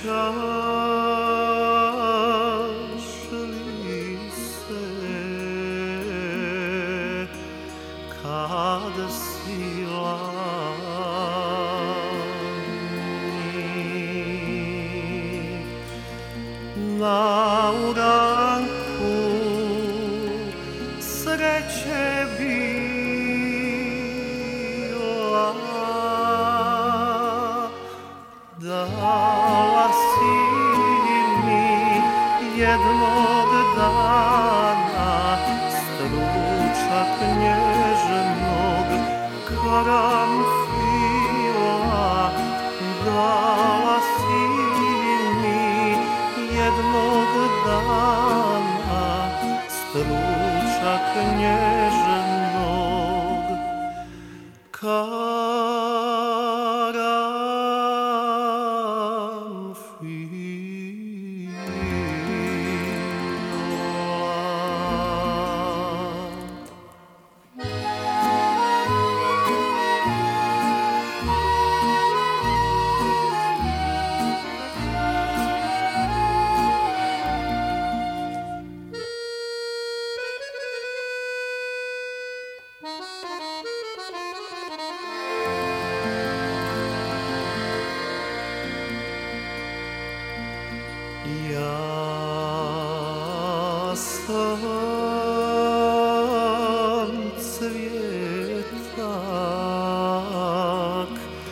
Sjećaš li se kada si lani na uranku sreće bila, dala si mi jednog dana stručak nježnog karanfila, dala si mi jednog dana stručak nježnog Ja sam cvjetak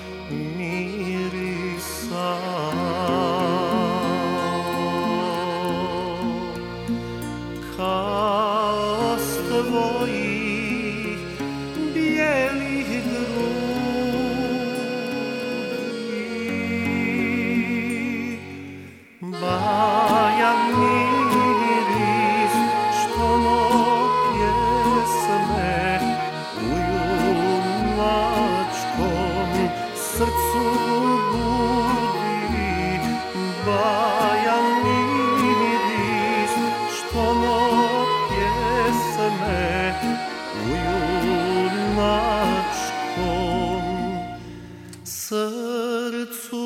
mirisao kao s tvojih bijelih grudi. Bajan miris što no pjesme u junačkom srcu budi. Bajan miris što no pjesme u junačkom srcu.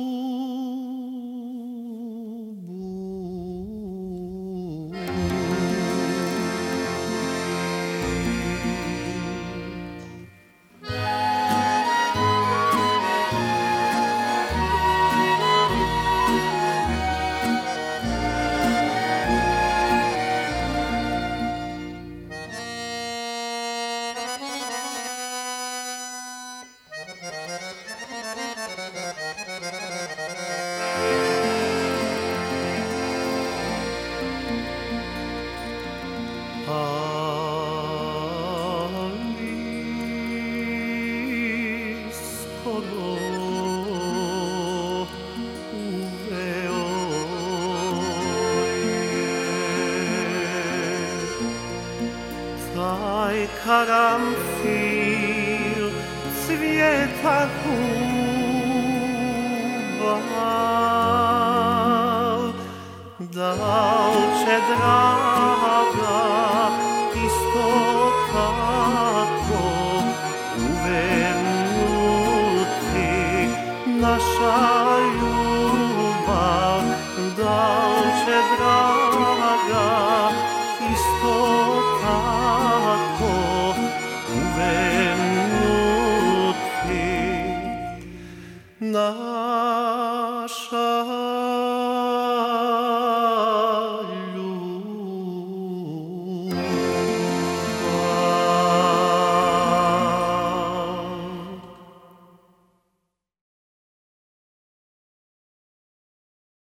Taj karanfil cvjeta hubal, da li će draga isto tako uvenuti naša ljubav, da li će draga isto tako uvenuti naša